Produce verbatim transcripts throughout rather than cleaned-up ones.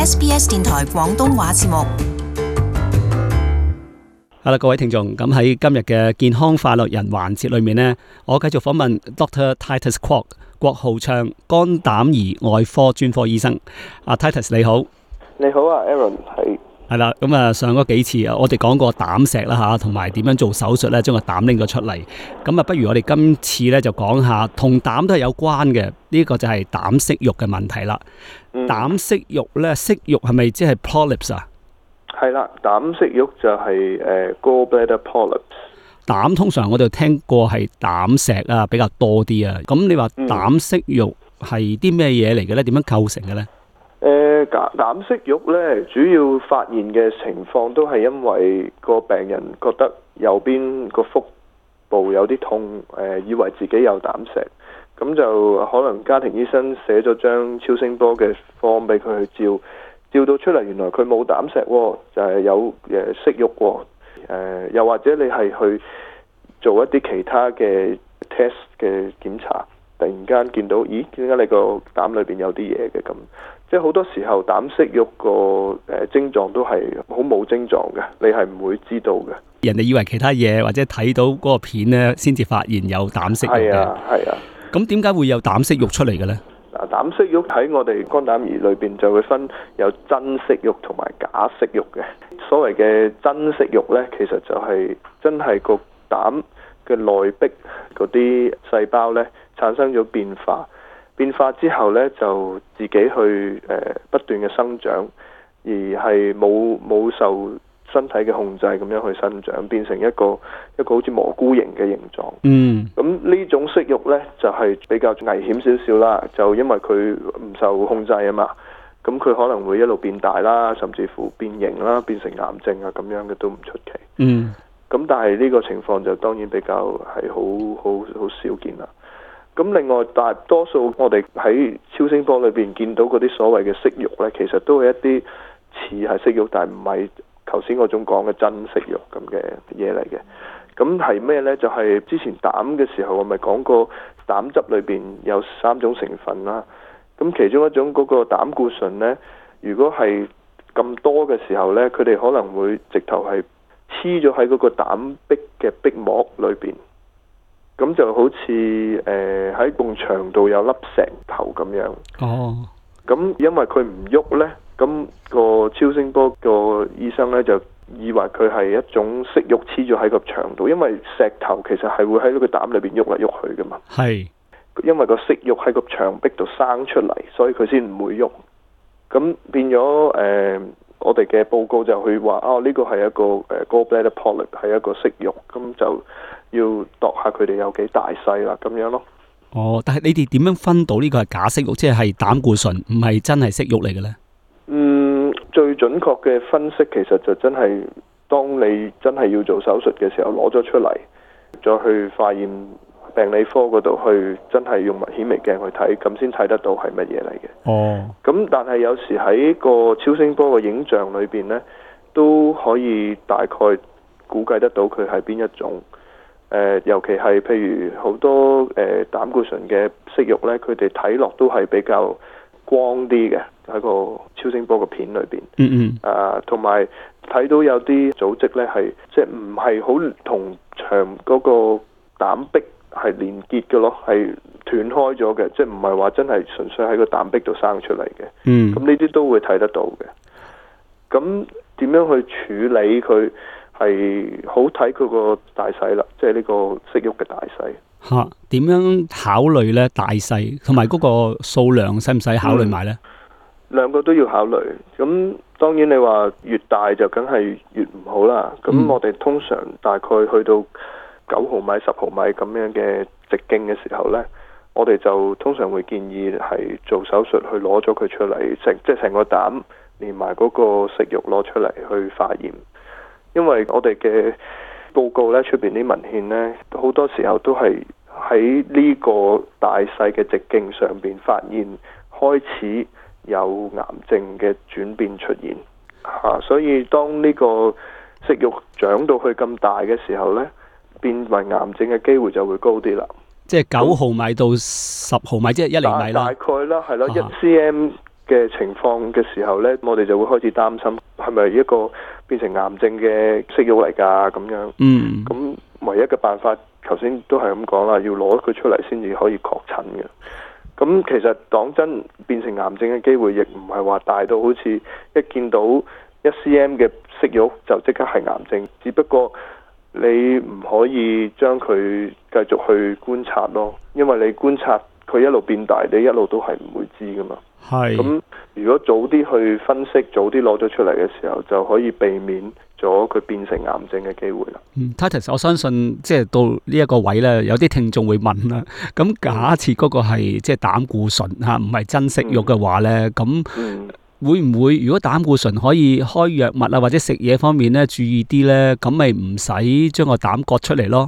S B S 電台廣東話節目。 好啦，各位聽眾，咁喺今日嘅健康快樂人環節裏面呢，我繼續訪問 Doctor Titus Kwok 郭浩暢肝膽胰外科專科醫生。阿 Titus 你好。 你好啊 Aaron， 係。 係啦，咁啊上嗰幾次啊，我哋講過膽石啦吓，同埋點樣做手術咧，將個膽拎咗出嚟。咁啊，不如我哋今次咧就講下同膽都係有關嘅，呢個就係膽息肉嘅問題啦。 嗯、膽息肉咧，息肉係咪即係 polyps 啊？ 係啦，膽息肉就係誒 gallbladder polyps。膽通常我哋聽過係膽石啊，比較多啲啊。咁你話膽息肉係啲咩嘢嚟嘅咧？點樣構成嘅咧？ 誒膽膽息肉咧，主要發現嘅情況都係因為個病人覺得右邊個腹部有啲痛，誒、呃、以為自己有膽石，咁就可能家庭醫生寫咗張超聲波嘅 form 俾佢去照，照到出嚟原來佢冇膽石，就係、是、有誒息肉，誒、呃、又或者你係去做一啲其他嘅 test 嘅檢查，突然間見到，咦，點解你個膽裏邊有啲嘢嘅咁？即係好多時候膽息肉個誒症狀都係好冇症狀嘅，你係唔會知道嘅。 人哋以為其他嘢或者睇到嗰個片咧，先至發現有膽息肉嘅。 係啊，係啊。 咁點解會有膽息肉出嚟嘅咧？ 嗱，膽息肉喺我哋肝膽胰裏邊就會分有真息肉同埋假息肉嘅。所謂嘅真息肉咧，其實就係真係個膽嘅內壁嗰啲細胞咧產生咗變化。變化之後咧，就自己去誒、呃、不斷嘅生長，而係冇冇受身體嘅控制咁樣去生長，變成一個一個好似蘑菇形嘅形狀。 嗯， 咁呢種息肉咧就係、是、比較危險少少啦，就因為佢唔受控制啊嘛，咁佢可能會一路變大啦，甚至乎變形啦，變成癌症啊咁樣嘅都唔出奇。 嗯， 咁但係呢個情況就當然比較係好好好少見啦。咁另外大多數我哋喺超聲波裏邊見到嗰啲所謂嘅息肉呢，其實都係一啲似係息肉，但係唔係頭先嗰種講嘅真息肉咁嘅嘢嚟嘅。咁係咩呢？就係、是、之前膽嘅時候我咪講過，膽汁裏邊有三種成分啦。咁其中一種嗰個膽固醇呢，如果係咁多嘅時候呢，佢哋可能會直頭係黐咗喺嗰個膽壁嘅壁膜裏邊。咁就好似誒喺埲牆度有粒石頭咁樣。 哦。 咁因為佢唔喐呢，咁個超聲波個醫生呢就以為佢係一種息肉黐咗喺個牆度，因為石頭其實係會喺呢個膽裏邊喐嚟喐去噶嘛。係。因為個息肉喺個牆壁度生出嚟，所以佢先唔會喐。咁變咗誒、呃，我哋嘅報告就去話哦，呢、這個係一個誒 gallbladder polyp 係一個息肉，咁就要度下佢哋有幾大細啦，咁樣咯。哦， 但係你哋點樣分到呢個係假息肉，即係係膽固醇，唔係真係息肉嚟嘅呢？ 嗯，最準確嘅分析其實就真係當你真係要做手術嘅時候攞咗出嚟，再去化驗病理科嗰度去，真係用顯微鏡去睇，咁先睇得到係乜嘢嚟嘅。哦。咁但係有時喺個超聲波嘅影像裏邊呢，都可以大概估計得到佢係邊一種。誒、呃，尤其係譬如好多誒、呃、膽固醇嘅息肉咧，佢哋睇落都係比較光啲嘅喺個超聲波嘅片裏邊。嗯嗯。啊，同埋睇到有啲組織咧係即係唔係好同牆嗰個膽壁係連結嘅咯，係斷開咗嘅，即係唔係話真係純粹喺個膽壁度生出嚟嘅。嗯。咁呢啲都會睇得到嘅。咁點樣去處理佢？係好睇佢個大細啦，即係呢個息肉嘅大細。 吓，點樣考慮呢？大細同埋嗰個數量使唔使考慮埋呢？ 兩、嗯、個都要考慮。咁當然你話越大就梗係越唔好啦。咁、嗯、我哋通常大概去到九毫米、十毫米咁樣嘅直徑嘅時候呢，我哋就通常會建議係做手術去攞咗佢出嚟，成即係成個膽連埋嗰個息肉攞出嚟去化驗。因為我哋嘅報告咧，出邊啲文獻咧，好多時候都係喺呢個大細嘅直徑上邊發現開始有癌症嘅轉變出現嚇、啊，所以當呢個息肉長到去咁大嘅時候咧，變為癌症嘅機會就會高啲啦。即係九毫米到十毫米，即係一厘米啦。大概啦，係咯，一 cm 嘅情況嘅時候呢，我哋就會開始擔心係咪一個變成癌症嘅息肉嚟㗎咁樣。 嗯。 咁唯一嘅辦法，頭先都係咁講啦，要攞佢出嚟先至可以確診嘅。咁其實講真，變成癌症嘅機會亦唔係話大到好似一見到一 cm 嘅息肉就即刻係癌症，只不過你唔可以將佢繼續去觀察咯，因為你觀察佢一路變大，你一路都係唔會知噶嘛。 係。 咁如果早啲去分析，早啲攞咗出嚟嘅時候，就可以避免咗佢變成癌症嘅機會啦。 嗯 Titus， 我相信即係到呢一個位咧，有啲聽眾會問啦。咁假設嗰個係即係膽固醇吓，唔係真息肉嘅話咧，咁、嗯、會唔會如果膽固醇可以開藥物啊，或者食嘢方面咧注意啲咧，咁咪唔使將個膽割出嚟咯？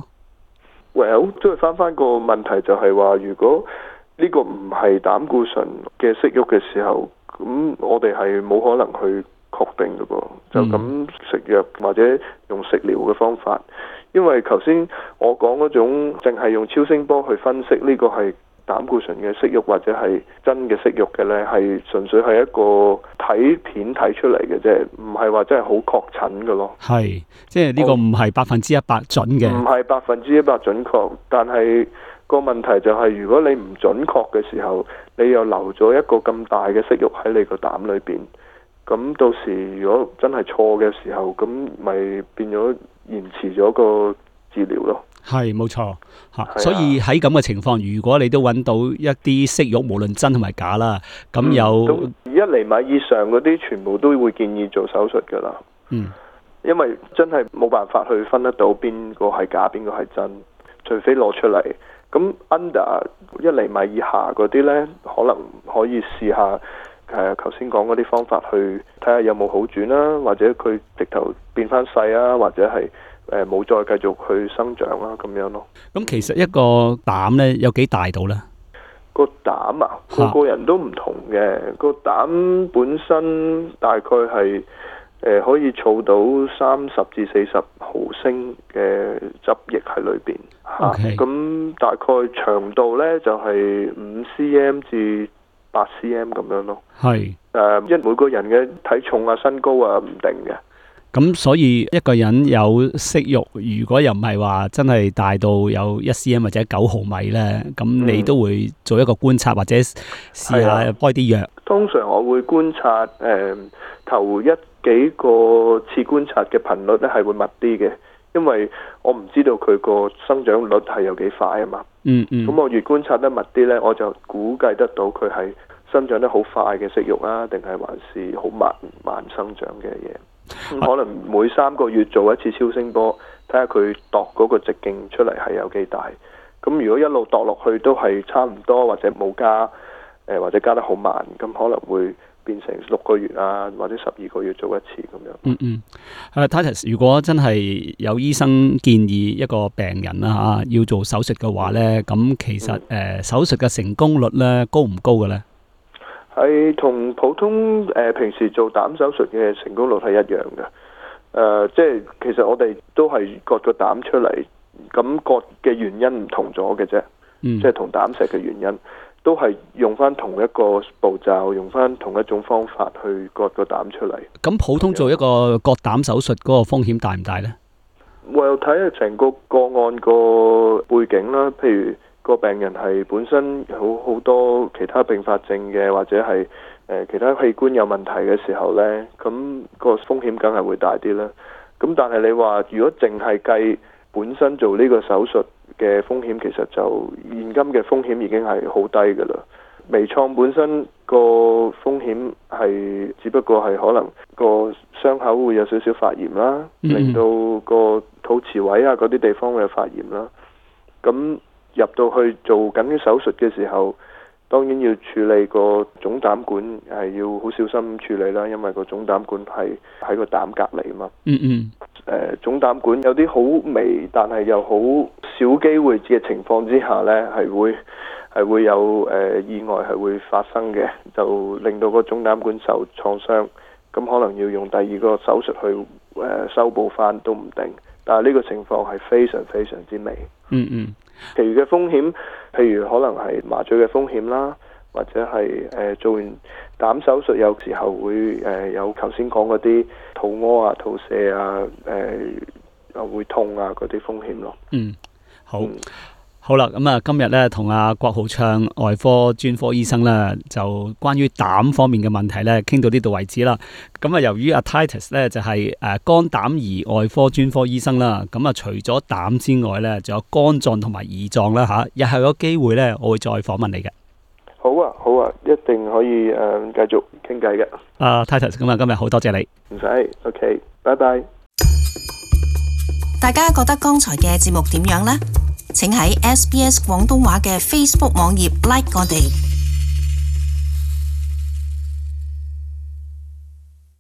Well， 都係翻翻個問題，就係話如果呢個唔係膽固醇嘅息肉嘅時候，咁我哋係冇可能去確定嘅噃，就咁食藥或者用食療嘅方法，因為頭先我講嗰種淨係用超聲波去分析呢個係膽固醇嘅息肉或者係真嘅息肉嘅呢，係純粹係一個睇片睇出嚟嘅啫，唔係話真係好確診嘅咯。係， 即係呢個唔係百分之一百準嘅， 唔係百分之一百準確，但係個問題就係如果你唔準確嘅時候，你又留咗一個咁大嘅息肉喺你個膽裏邊，咁到時如果真係錯嘅時候，咁咪變咗延遲咗個治療咯。 係，冇錯吓，所以喺咁嘅情況，如果你都揾到一啲息肉，無論真同埋假啦，咁有、 嗯、一厘米以上嗰啲，全部都會建議做手術噶啦。嗯，因為真係冇辦法去分得到邊個係假，邊個係真，除非攞出嚟。咁 under 一厘米以下嗰啲呢，可能可以試下誒，頭先講嗰啲方法去睇下有冇好轉啦，或者佢直頭變翻細啊，或者係誒冇再繼續去生長啦，咁樣咯。 咁其實一個膽呢，有幾大到呢？ 個膽啊，個個人都唔同嘅。個膽本身大概係誒、呃、可以儲到三十至四十毫升嘅汁液喺裏邊。 OK， 咁、啊、大概長度呢，就係五 cm 至八 cm 咁樣咯。係誒，因為每個人嘅體重啊、身高啊唔定嘅。 咁所以一個人有息肉，如果又唔係話真係大到有一 cm 或者九毫米呢，咁你都會做一個觀察或者試下開啲藥。 通常我會觀察誒、呃、頭一幾個次觀察嘅頻率咧係會密啲嘅，因為我唔知道佢個生長率係有幾快啊嘛。嗯嗯。咁我越觀察得密啲呢，我就估計得到佢係生長得好快嘅息肉啊，定係還是好慢慢生長嘅嘢。嗯、可能每三個月做一次超聲波，睇下佢度嗰個直徑出嚟係有幾大。咁如果一路度落去都係差唔多，或者冇加、呃、或者加得好慢，咁可能會變成六個月啊，或者十二個月做一次咁樣。嗯嗯。 誒 Titus， 如果真係有醫生建議一個病人啦嚇要做手術嘅話咧，咁、嗯、其實誒、嗯呃、手術嘅成功率咧高唔高嘅咧？ 係同普通誒、呃、平時做膽手術嘅成功率係一樣嘅。誒、呃，即係其實我哋都係割個膽出嚟，咁割嘅原因唔同咗嘅啫。嗯、即係同膽石嘅原因，都係用翻同一個步驟，用翻同一種方法去割個膽出嚟。 咁普通做一個割膽手術嗰個風險大唔大呢？ 我又睇下成個個案個背景啦，譬如，個病人係本身好好多其他併發症嘅，或者係誒、呃、其他器官有問題嘅時候呢，咁個風險梗係會大啲啦。咁但係你話如果淨係計本身做呢個手術嘅風險，其實就現今嘅風險已經係好低㗎啦。微創本身個風險係只不過係可能個傷口會有少少發炎啦，令到個肚臍位啊嗰啲地方會有發炎啦。咁入到去做緊啲手術嘅時候，當然要處理個總膽管，係要好小心處理啦，因為個總膽管係喺個膽隔離嘛。嗯嗯。誒、呃，總膽管有啲好微，但係又好少機會嘅情況之下呢，係會係會有誒、呃、意外係會發生嘅，就令到個總膽管受創傷，咁可能要用第二個手術去誒、呃、修補翻都唔定。但係呢個情況係非常非常之微。嗯嗯。其餘嘅風險，譬如可能係麻醉嘅風險啦， 或者係誒、呃、做完膽手術有時候會誒、呃、有頭先講嗰啲肚屙啊、肚瀉啊、誒、呃、又會痛啊嗰啲風險咯。 嗯，好。 嗯好啦，咁啊，今日咧同阿郭浩暢外科專科醫生咧，就關於膽方面嘅問題咧，傾到呢度為止啦。咁啊，由於阿 Titus 咧就係誒肝膽胰外科專科醫生啦，咁啊除咗膽之外咧，仲有肝臟同埋胰臟啦吓。日後有機會咧，我會再訪問你嘅。 好啊，好啊，一定可以誒、呃、繼續傾偈嘅。 阿、uh, Titus，咁啊，今日好多謝你。 唔使 ，OK，拜拜。 大家覺得剛才嘅節目點樣呢？請喺 S B S 廣東話嘅 Facebook 網頁 like 我哋。